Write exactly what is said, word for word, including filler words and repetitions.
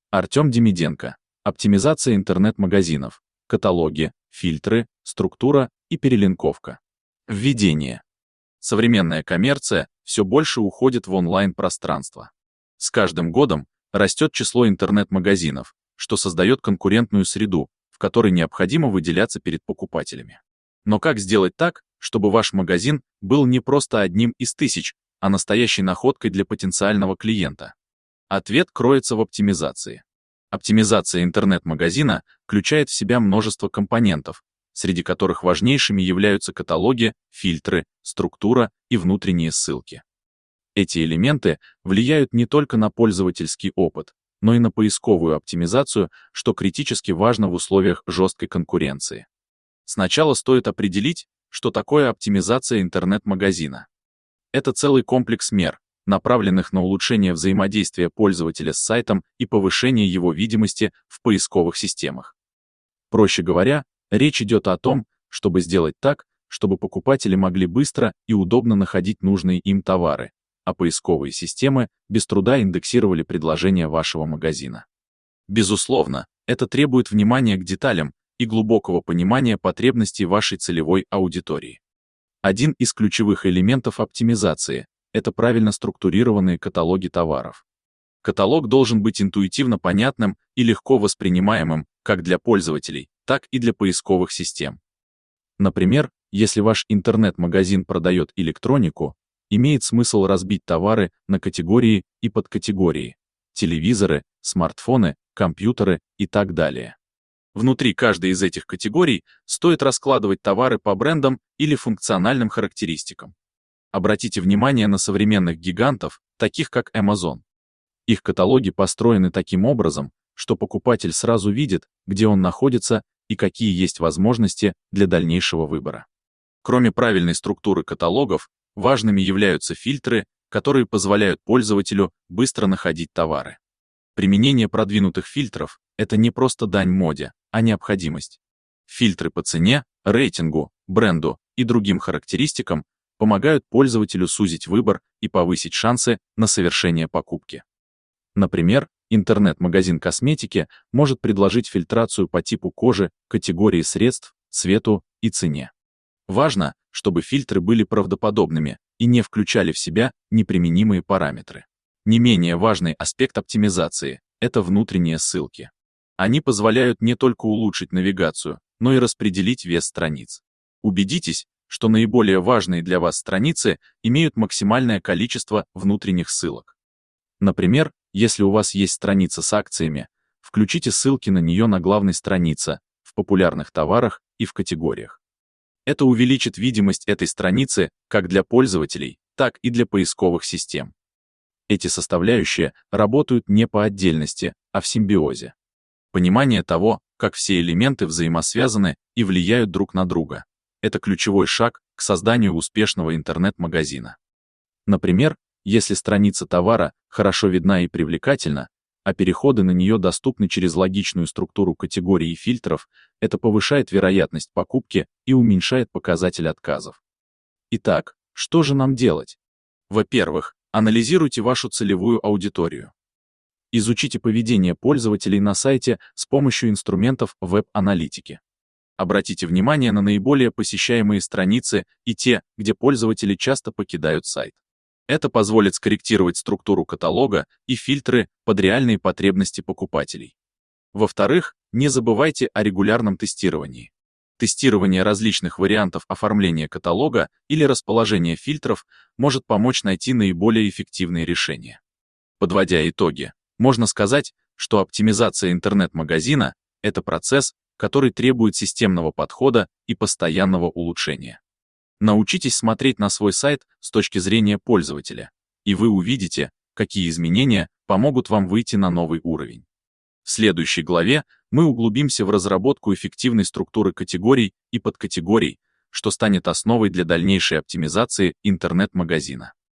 Артем Демиденко. Оптимизация интернет-магазинов. Каталоги, фильтры, структура и перелинковка. Введение. Современная коммерция все больше уходит в онлайн-пространство. С каждым годом растет число интернет-магазинов, что создает конкурентную среду, в которой необходимо выделяться перед покупателями. Но как сделать так, чтобы ваш магазин был не просто одним из тысяч, а настоящей находкой для потенциального клиента? Ответ кроется в оптимизации. Оптимизация интернет-магазина включает в себя множество компонентов, среди которых важнейшими являются каталоги, фильтры, структура и внутренние ссылки. Эти элементы влияют не только на пользовательский опыт, но и на поисковую оптимизацию, что критически важно в условиях жесткой конкуренции. Сначала стоит определить, что такое оптимизация интернет-магазина. Это целый комплекс мер, направленных на улучшение взаимодействия пользователя с сайтом и повышение его видимости в поисковых системах. Проще говоря, речь идет о том, чтобы сделать так, чтобы покупатели могли быстро и удобно находить нужные им товары, а поисковые системы без труда индексировали предложения вашего магазина. Безусловно, это требует внимания к деталям и глубокого понимания потребностей вашей целевой аудитории. Один из ключевых элементов оптимизации – это правильно структурированные каталоги товаров. Каталог должен быть интуитивно понятным и легко воспринимаемым как для пользователей, так и для поисковых систем. Например, если ваш интернет-магазин продает электронику, имеет смысл разбить товары на категории и подкатегории – телевизоры, смартфоны, компьютеры и так далее. Внутри каждой из этих категорий стоит раскладывать товары по брендам или функциональным характеристикам. Обратите внимание на современных гигантов, таких как Amazon. Их каталоги построены таким образом, что покупатель сразу видит, где он находится и какие есть возможности для дальнейшего выбора. Кроме правильной структуры каталогов, важными являются фильтры, которые позволяют пользователю быстро находить товары. Применение продвинутых фильтров – это не просто дань моде, а необходимость. Фильтры по цене, рейтингу, бренду и другим характеристикам помогают пользователю сузить выбор и повысить шансы на совершение покупки. Например, интернет-магазин косметики может предложить фильтрацию по типу кожи, категории средств, цвету и цене. Важно, чтобы фильтры были правдоподобными и не включали в себя неприменимые параметры. Не менее важный аспект оптимизации – это внутренние ссылки. Они позволяют не только улучшить навигацию, но и распределить вес страниц. Убедитесь, что наиболее важные для вас страницы имеют максимальное количество внутренних ссылок. Например, если у вас есть страница с акциями, включите ссылки на нее на главной странице, в популярных товарах и в категориях. Это увеличит видимость этой страницы как для пользователей, так и для поисковых систем. Эти составляющие работают не по отдельности, а в симбиозе. Понимание того, как все элементы взаимосвязаны и влияют друг на друга, это ключевой шаг к созданию успешного интернет-магазина. Например, если страница товара хорошо видна и привлекательна, а переходы на нее доступны через логичную структуру категорий и фильтров, это повышает вероятность покупки и уменьшает показатель отказов. Итак, что же нам делать? Во-первых, анализируйте вашу целевую аудиторию. Изучите поведение пользователей на сайте с помощью инструментов веб-аналитики. Обратите внимание на наиболее посещаемые страницы и те, где пользователи часто покидают сайт. Это позволит скорректировать структуру каталога и фильтры под реальные потребности покупателей. Во-вторых, не забывайте о регулярном тестировании. Тестирование различных вариантов оформления каталога или расположения фильтров может помочь найти наиболее эффективные решения. Подводя итоги, можно сказать, что оптимизация интернет-магазина – это процесс, который требует системного подхода и постоянного улучшения. Научитесь смотреть на свой сайт с точки зрения пользователя, и вы увидите, какие изменения помогут вам выйти на новый уровень. В следующей главе мы углубимся в разработку эффективной структуры категорий и подкатегорий, что станет основой для дальнейшей оптимизации интернет-магазина.